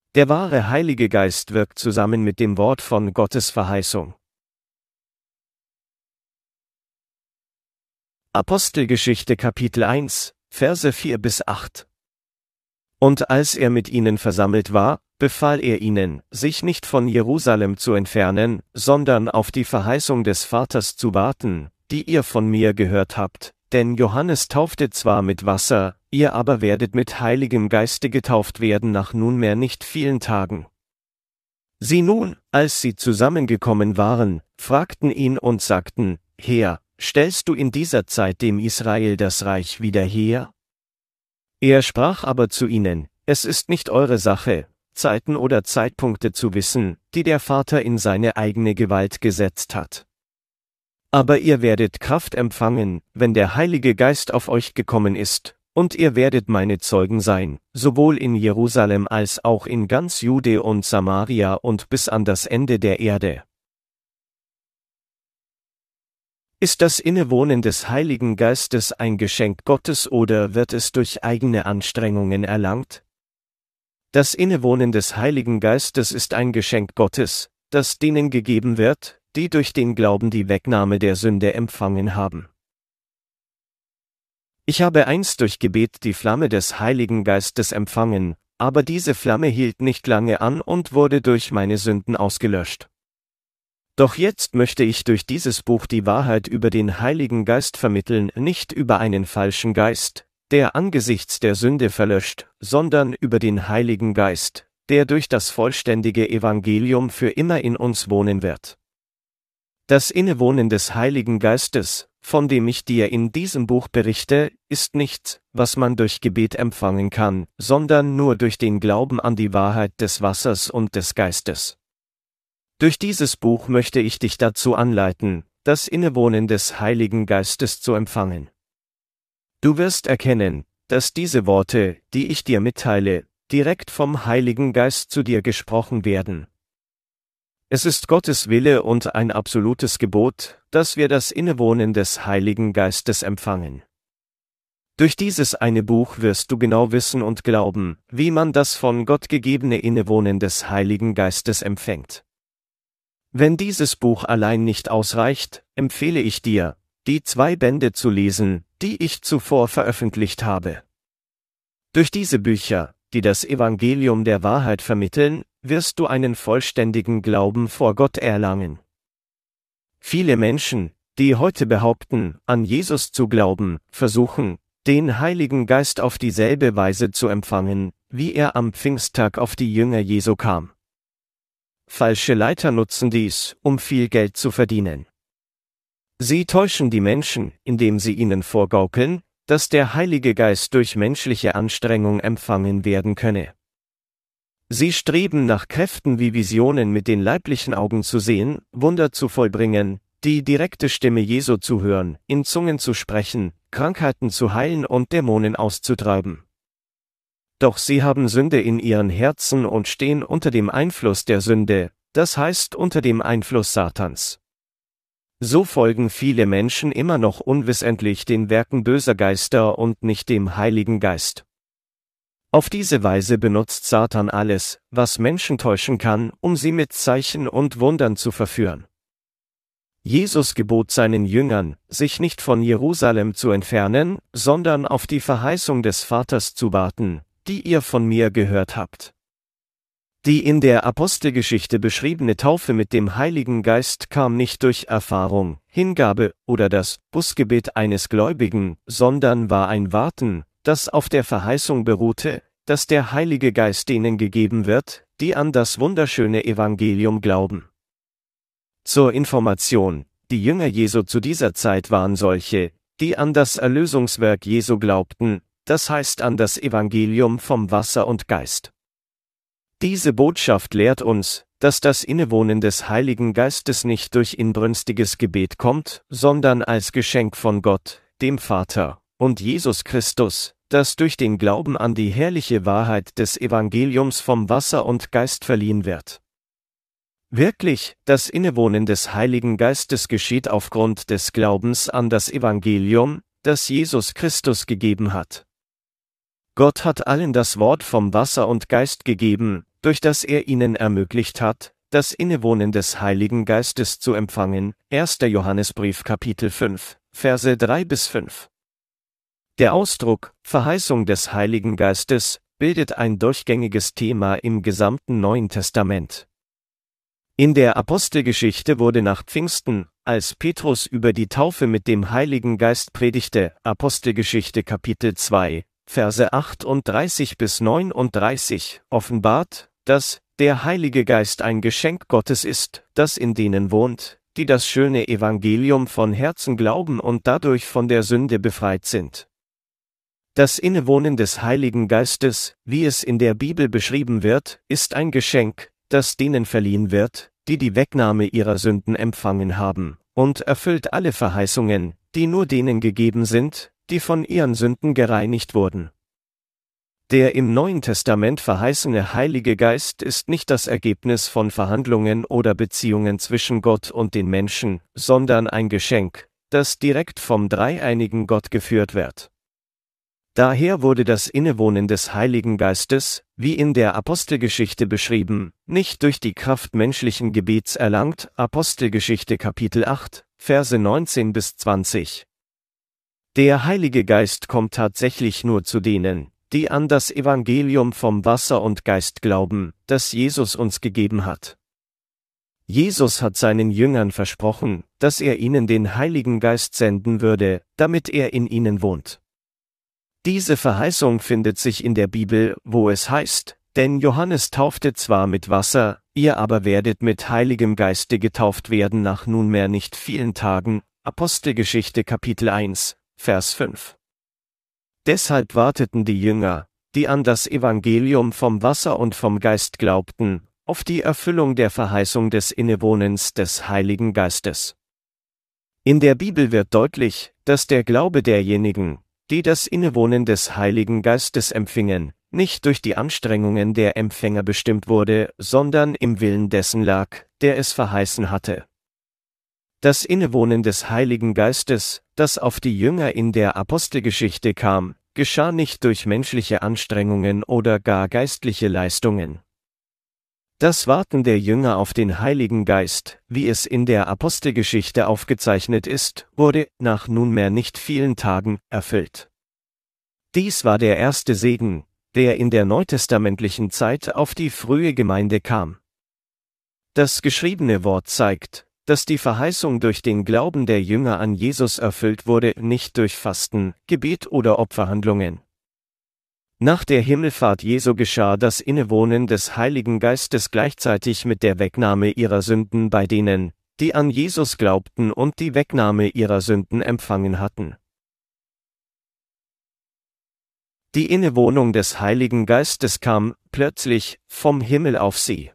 Der wahre Heilige Geist wirkt zusammen mit dem Wort von Gottes Verheißung. Apostelgeschichte Kapitel 1, Verse 4-8. Und als er mit ihnen versammelt war, befahl er ihnen, sich nicht von Jerusalem zu entfernen, sondern auf die Verheißung des Vaters zu warten, die ihr von mir gehört habt, denn Johannes taufte zwar mit Wasser, ihr aber werdet mit Heiligem Geiste getauft werden nach nunmehr nicht vielen Tagen. Sie nun, als sie zusammengekommen waren, fragten ihn und sagten, Herr, stellst du in dieser Zeit dem Israel das Reich wieder her? Er sprach aber zu ihnen, es ist nicht eure Sache, Zeiten oder Zeitpunkte zu wissen, die der Vater in seine eigene Gewalt gesetzt hat. Aber ihr werdet Kraft empfangen, wenn der Heilige Geist auf euch gekommen ist, und ihr werdet meine Zeugen sein, sowohl in Jerusalem als auch in ganz Jude und Samaria und bis an das Ende der Erde. Ist das Innewohnen des Heiligen Geistes ein Geschenk Gottes oder wird es durch eigene Anstrengungen erlangt? Das Innewohnen des Heiligen Geistes ist ein Geschenk Gottes, das denen gegeben wird, die durch den Glauben die Wegnahme der Sünde empfangen haben. Ich habe einst durch Gebet die Flamme des Heiligen Geistes empfangen, aber diese Flamme hielt nicht lange an und wurde durch meine Sünden ausgelöscht. Doch jetzt möchte ich durch dieses Buch die Wahrheit über den Heiligen Geist vermitteln, nicht über einen falschen Geist, der angesichts der Sünde verlöscht, sondern über den Heiligen Geist, der durch das vollständige Evangelium für immer in uns wohnen wird. Das Innewohnen des Heiligen Geistes, von dem ich dir in diesem Buch berichte, ist nichts, was man durch Gebet empfangen kann, sondern nur durch den Glauben an die Wahrheit des Wassers und des Geistes. Durch dieses Buch möchte ich dich dazu anleiten, das Innewohnen des Heiligen Geistes zu empfangen. Du wirst erkennen, dass diese Worte, die ich dir mitteile, direkt vom Heiligen Geist zu dir gesprochen werden. Es ist Gottes Wille und ein absolutes Gebot, dass wir das Innewohnen des Heiligen Geistes empfangen. Durch dieses eine Buch wirst du genau wissen und glauben, wie man das von Gott gegebene Innewohnen des Heiligen Geistes empfängt. Wenn dieses Buch allein nicht ausreicht, empfehle ich dir, die 2 Bände zu lesen, die ich zuvor veröffentlicht habe. Durch diese Bücher, die das Evangelium der Wahrheit vermitteln, wirst du einen vollständigen Glauben vor Gott erlangen. Viele Menschen, die heute behaupten, an Jesus zu glauben, versuchen, den Heiligen Geist auf dieselbe Weise zu empfangen, wie er am Pfingsttag auf die Jünger Jesu kam. Falsche Leiter nutzen dies, um viel Geld zu verdienen. Sie täuschen die Menschen, indem sie ihnen vorgaukeln, dass der Heilige Geist durch menschliche Anstrengung empfangen werden könne. Sie streben nach Kräften wie Visionen mit den leiblichen Augen zu sehen, Wunder zu vollbringen, die direkte Stimme Jesu zu hören, in Zungen zu sprechen, Krankheiten zu heilen und Dämonen auszutreiben. Doch sie haben Sünde in ihren Herzen und stehen unter dem Einfluss der Sünde, das heißt unter dem Einfluss Satans. So folgen viele Menschen immer noch unwissentlich den Werken böser Geister und nicht dem Heiligen Geist. Auf diese Weise benutzt Satan alles, was Menschen täuschen kann, um sie mit Zeichen und Wundern zu verführen. Jesus gebot seinen Jüngern, sich nicht von Jerusalem zu entfernen, sondern auf die Verheißung des Vaters zu warten, die ihr von mir gehört habt. Die in der Apostelgeschichte beschriebene Taufe mit dem Heiligen Geist kam nicht durch Erfahrung, Hingabe oder das Bußgebet eines Gläubigen, sondern war ein Warten, das auf der Verheißung beruhte, dass der Heilige Geist denen gegeben wird, die an das wunderschöne Evangelium glauben. Zur Information, die Jünger Jesu zu dieser Zeit waren solche, die an das Erlösungswerk Jesu glaubten, das heißt an das Evangelium vom Wasser und Geist. Diese Botschaft lehrt uns, dass das Innewohnen des Heiligen Geistes nicht durch inbrünstiges Gebet kommt, sondern als Geschenk von Gott, dem Vater, und Jesus Christus, das durch den Glauben an die herrliche Wahrheit des Evangeliums vom Wasser und Geist verliehen wird. Wirklich, das Innewohnen des Heiligen Geistes geschieht aufgrund des Glaubens an das Evangelium, das Jesus Christus gegeben hat. Gott hat allen das Wort vom Wasser und Geist gegeben, durch das er ihnen ermöglicht hat, das Innewohnen des Heiligen Geistes zu empfangen. 1. Johannesbrief Kapitel 5, Verse 3-5. Der Ausdruck Verheißung des Heiligen Geistes bildet ein durchgängiges Thema im gesamten Neuen Testament. In der Apostelgeschichte wurde nach Pfingsten, als Petrus über die Taufe mit dem Heiligen Geist predigte, Apostelgeschichte Kapitel 2, Verse 38-39, offenbart, dass der Heilige Geist ein Geschenk Gottes ist, das in denen wohnt, die das schöne Evangelium von Herzen glauben und dadurch von der Sünde befreit sind. Das Innewohnen des Heiligen Geistes, wie es in der Bibel beschrieben wird, ist ein Geschenk, das denen verliehen wird, die die Wegnahme ihrer Sünden empfangen haben, und erfüllt alle Verheißungen, die nur denen gegeben sind, die von ihren Sünden gereinigt wurden. Der im Neuen Testament verheißene Heilige Geist ist nicht das Ergebnis von Verhandlungen oder Beziehungen zwischen Gott und den Menschen, sondern ein Geschenk, das direkt vom dreieinigen Gott geführt wird. Daher wurde das Innewohnen des Heiligen Geistes, wie in der Apostelgeschichte beschrieben, nicht durch die Kraft menschlichen Gebets erlangt, Apostelgeschichte Kapitel 8, Verse 19-20. Der Heilige Geist kommt tatsächlich nur zu denen, die an das Evangelium vom Wasser und Geist glauben, das Jesus uns gegeben hat. Jesus hat seinen Jüngern versprochen, dass er ihnen den Heiligen Geist senden würde, damit er in ihnen wohnt. Diese Verheißung findet sich in der Bibel, wo es heißt, denn Johannes taufte zwar mit Wasser, ihr aber werdet mit Heiligem Geiste getauft werden nach nunmehr nicht vielen Tagen, Apostelgeschichte Kapitel 1, Vers 5. Deshalb warteten die Jünger, die an das Evangelium vom Wasser und vom Geist glaubten, auf die Erfüllung der Verheißung des Innewohnens des Heiligen Geistes. In der Bibel wird deutlich, dass der Glaube derjenigen, die das Innewohnen des Heiligen Geistes empfingen, nicht durch die Anstrengungen der Empfänger bestimmt wurde, sondern im Willen dessen lag, der es verheißen hatte. Das Innewohnen des Heiligen Geistes, das auf die Jünger in der Apostelgeschichte kam, geschah nicht durch menschliche Anstrengungen oder gar geistliche Leistungen. Das Warten der Jünger auf den Heiligen Geist, wie es in der Apostelgeschichte aufgezeichnet ist, wurde, nach nunmehr nicht vielen Tagen, erfüllt. Dies war der erste Segen, der in der neutestamentlichen Zeit auf die frühe Gemeinde kam. Das geschriebene Wort zeigt, dass die Verheißung durch den Glauben der Jünger an Jesus erfüllt wurde, nicht durch Fasten, Gebet oder Opferhandlungen. Nach der Himmelfahrt Jesu geschah das Innewohnen des Heiligen Geistes gleichzeitig mit der Wegnahme ihrer Sünden bei denen, die an Jesus glaubten und die Wegnahme ihrer Sünden empfangen hatten. Die Innewohnung des Heiligen Geistes kam, plötzlich, vom Himmel auf sie.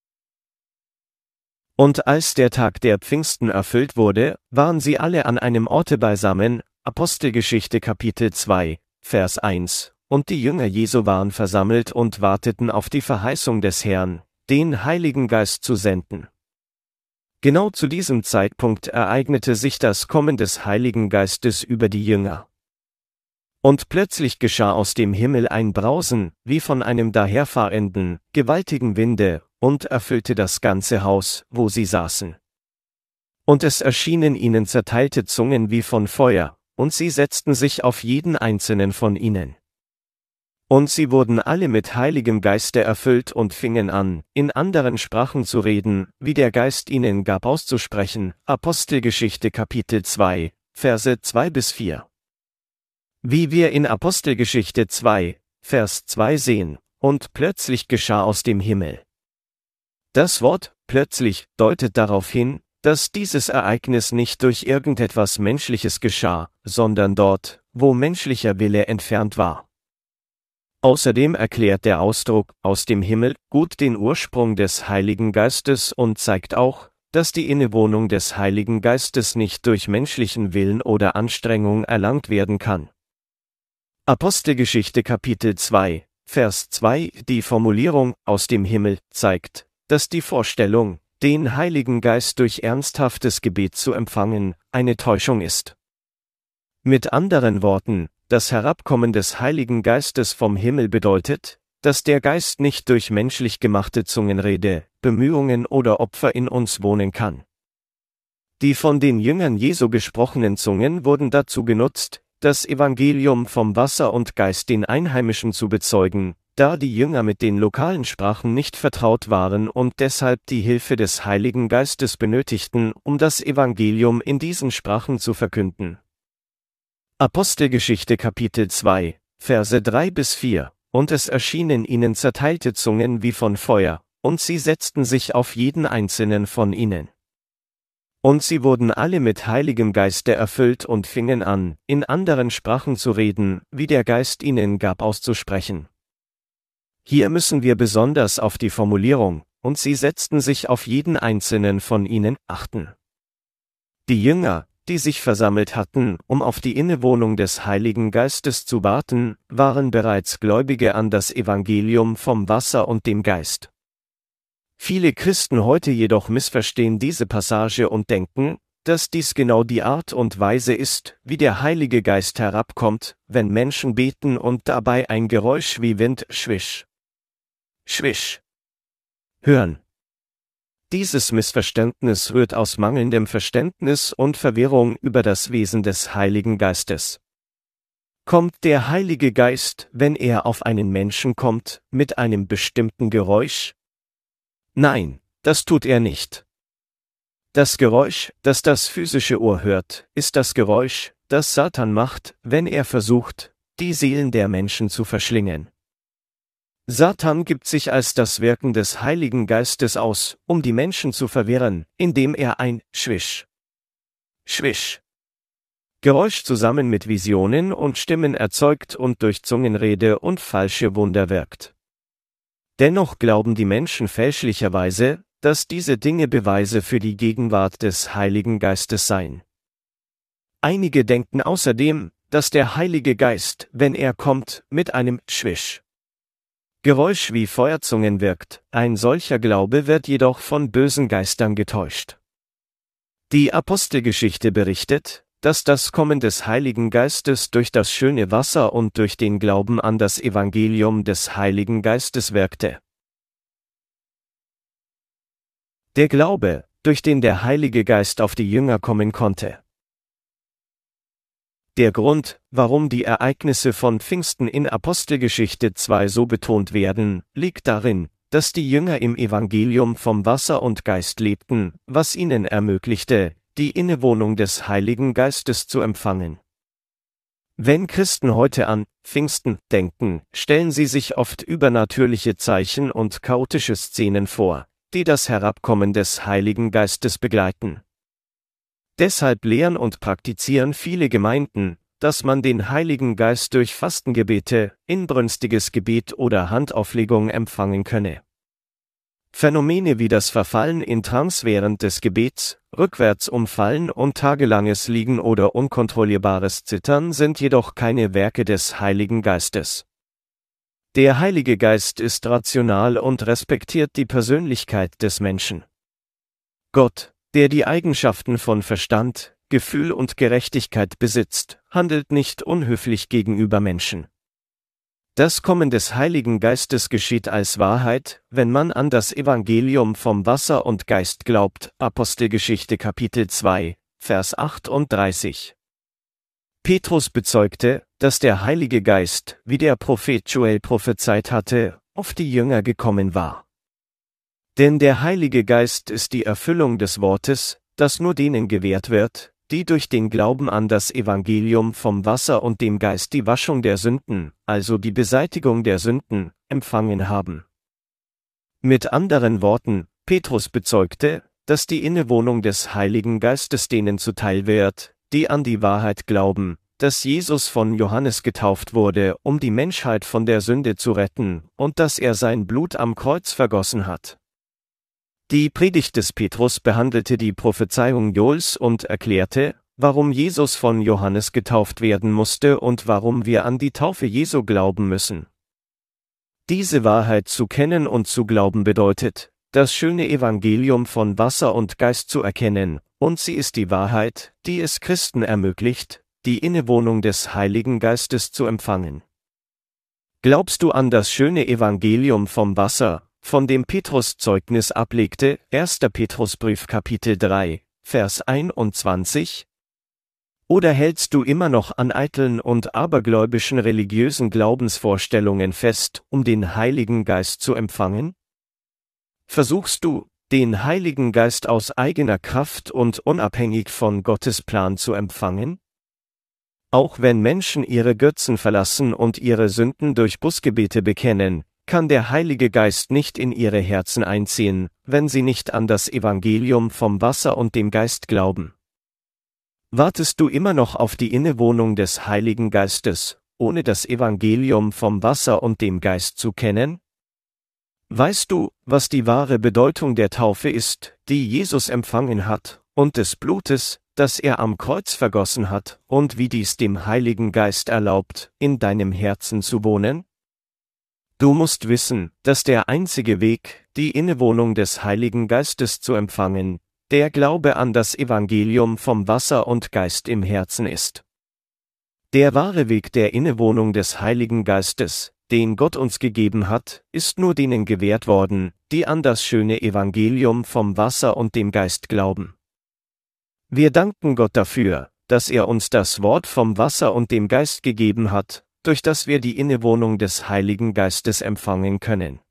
Und als der Tag der Pfingsten erfüllt wurde, waren sie alle an einem Orte beisammen, Apostelgeschichte Kapitel 2, Vers 1. Und die Jünger Jesu waren versammelt und warteten auf die Verheißung des Herrn, den Heiligen Geist zu senden. Genau zu diesem Zeitpunkt ereignete sich das Kommen des Heiligen Geistes über die Jünger. Und plötzlich geschah aus dem Himmel ein Brausen, wie von einem daherfahrenden, gewaltigen Winde, und erfüllte das ganze Haus, wo sie saßen. Und es erschienen ihnen zerteilte Zungen wie von Feuer, und sie setzten sich auf jeden einzelnen von ihnen. Und sie wurden alle mit Heiligem Geiste erfüllt und fingen an, in anderen Sprachen zu reden, wie der Geist ihnen gab auszusprechen. Apostelgeschichte Kapitel 2, Verse 2-4. Wie wir in Apostelgeschichte 2, Vers 2 sehen, und plötzlich geschah aus dem Himmel. Das Wort plötzlich deutet darauf hin, dass dieses Ereignis nicht durch irgendetwas Menschliches geschah, sondern dort, wo menschlicher Wille entfernt war. Außerdem erklärt der Ausdruck aus dem Himmel gut den Ursprung des Heiligen Geistes und zeigt auch, dass die Innewohnung des Heiligen Geistes nicht durch menschlichen Willen oder Anstrengung erlangt werden kann. Apostelgeschichte Kapitel 2, Vers 2, die Formulierung aus dem Himmel zeigt, dass die Vorstellung, den Heiligen Geist durch ernsthaftes Gebet zu empfangen, eine Täuschung ist. Mit anderen Worten, das Herabkommen des Heiligen Geistes vom Himmel bedeutet, dass der Geist nicht durch menschlich gemachte Zungenrede, Bemühungen oder Opfer in uns wohnen kann. Die von den Jüngern Jesu gesprochenen Zungen wurden dazu genutzt, das Evangelium vom Wasser und Geist den Einheimischen zu bezeugen, da die Jünger mit den lokalen Sprachen nicht vertraut waren und deshalb die Hilfe des Heiligen Geistes benötigten, um das Evangelium in diesen Sprachen zu verkünden. Apostelgeschichte Kapitel 2, Verse 3-4: Und es erschienen ihnen zerteilte Zungen wie von Feuer, und sie setzten sich auf jeden einzelnen von ihnen. Und sie wurden alle mit Heiligem Geiste erfüllt und fingen an, in anderen Sprachen zu reden, wie der Geist ihnen gab auszusprechen. Hier müssen wir besonders auf die Formulierung, und sie setzten sich auf jeden einzelnen von ihnen, achten. Die Jünger, die sich versammelt hatten, um auf die Innewohnung des Heiligen Geistes zu warten, waren bereits Gläubige an das Evangelium vom Wasser und dem Geist. Viele Christen heute jedoch missverstehen diese Passage und denken, dass dies genau die Art und Weise ist, wie der Heilige Geist herabkommt, wenn Menschen beten und dabei ein Geräusch wie Wind schwisch, schwisch hören. Dieses Missverständnis rührt aus mangelndem Verständnis und Verwirrung über das Wesen des Heiligen Geistes. Kommt der Heilige Geist, wenn er auf einen Menschen kommt, mit einem bestimmten Geräusch? Nein, das tut er nicht. Das Geräusch, das das physische Ohr hört, ist das Geräusch, das Satan macht, wenn er versucht, die Seelen der Menschen zu verschlingen. Satan gibt sich als das Wirken des Heiligen Geistes aus, um die Menschen zu verwirren, indem er ein Schwisch, Schwisch Geräusch zusammen mit Visionen und Stimmen erzeugt und durch Zungenrede und falsche Wunder wirkt. Dennoch glauben die Menschen fälschlicherweise, dass diese Dinge Beweise für die Gegenwart des Heiligen Geistes seien. Einige denken außerdem, dass der Heilige Geist, wenn er kommt, mit einem Schwisch Geräusch wie Feuerzungen wirkt. Ein solcher Glaube wird jedoch von bösen Geistern getäuscht. Die Apostelgeschichte berichtet, dass das Kommen des Heiligen Geistes durch das schöne Wasser und durch den Glauben an das Evangelium des Heiligen Geistes wirkte. Der Glaube, durch den der Heilige Geist auf die Jünger kommen konnte. Der Grund, warum die Ereignisse von Pfingsten in Apostelgeschichte 2 so betont werden, liegt darin, dass die Jünger im Evangelium vom Wasser und Geist lebten, was ihnen ermöglichte, die Innewohnung des Heiligen Geistes zu empfangen. Wenn Christen heute an Pfingsten denken, stellen sie sich oft übernatürliche Zeichen und chaotische Szenen vor, die das Herabkommen des Heiligen Geistes begleiten. Deshalb lehren und praktizieren viele Gemeinden, dass man den Heiligen Geist durch Fastengebete, inbrünstiges Gebet oder Handauflegung empfangen könne. Phänomene wie das Verfallen in Trance während des Gebets, rückwärts umfallen und tagelanges Liegen oder unkontrollierbares Zittern sind jedoch keine Werke des Heiligen Geistes. Der Heilige Geist ist rational und respektiert die Persönlichkeit des Menschen. Gott, der die Eigenschaften von Verstand, Gefühl und Gerechtigkeit besitzt, handelt nicht unhöflich gegenüber Menschen. Das Kommen des Heiligen Geistes geschieht als Wahrheit, wenn man an das Evangelium vom Wasser und Geist glaubt. Apostelgeschichte Kapitel 2, Vers 38. Petrus bezeugte, dass der Heilige Geist, wie der Prophet Joel prophezeit hatte, auf die Jünger gekommen war. Denn der Heilige Geist ist die Erfüllung des Wortes, das nur denen gewährt wird, die durch den Glauben an das Evangelium vom Wasser und dem Geist die Waschung der Sünden, also die Beseitigung der Sünden, empfangen haben. Mit anderen Worten, Petrus bezeugte, dass die Innewohnung des Heiligen Geistes denen zuteil wird, die an die Wahrheit glauben, dass Jesus von Johannes getauft wurde, um die Menschheit von der Sünde zu retten, und dass er sein Blut am Kreuz vergossen hat. Die Predigt des Petrus behandelte die Prophezeiung Joels und erklärte, warum Jesus von Johannes getauft werden musste und warum wir an die Taufe Jesu glauben müssen. Diese Wahrheit zu kennen und zu glauben bedeutet, das schöne Evangelium von Wasser und Geist zu erkennen, und sie ist die Wahrheit, die es Christen ermöglicht, die Innewohnung des Heiligen Geistes zu empfangen. Glaubst du an das schöne Evangelium vom Wasser, von dem Petrus Zeugnis ablegte, 1. Petrusbrief Kapitel 3, Vers 21? Oder hältst du immer noch an eitlen und abergläubischen religiösen Glaubensvorstellungen fest, um den Heiligen Geist zu empfangen? Versuchst du, den Heiligen Geist aus eigener Kraft und unabhängig von Gottes Plan zu empfangen? Auch wenn Menschen ihre Götzen verlassen und ihre Sünden durch Bußgebete bekennen, kann der Heilige Geist nicht in ihre Herzen einziehen, wenn sie nicht an das Evangelium vom Wasser und dem Geist glauben. Wartest du immer noch auf die Innewohnung des Heiligen Geistes, ohne das Evangelium vom Wasser und dem Geist zu kennen? Weißt du, was die wahre Bedeutung der Taufe ist, die Jesus empfangen hat, und des Blutes, das er am Kreuz vergossen hat, und wie dies dem Heiligen Geist erlaubt, in deinem Herzen zu wohnen? Du musst wissen, dass der einzige Weg, die Innewohnung des Heiligen Geistes zu empfangen, der Glaube an das Evangelium vom Wasser und Geist im Herzen ist. Der wahre Weg der Innewohnung des Heiligen Geistes, den Gott uns gegeben hat, ist nur denen gewährt worden, die an das schöne Evangelium vom Wasser und dem Geist glauben. Wir danken Gott dafür, dass er uns das Wort vom Wasser und dem Geist gegeben hat, durch das wir die Innewohnung des Heiligen Geistes empfangen können.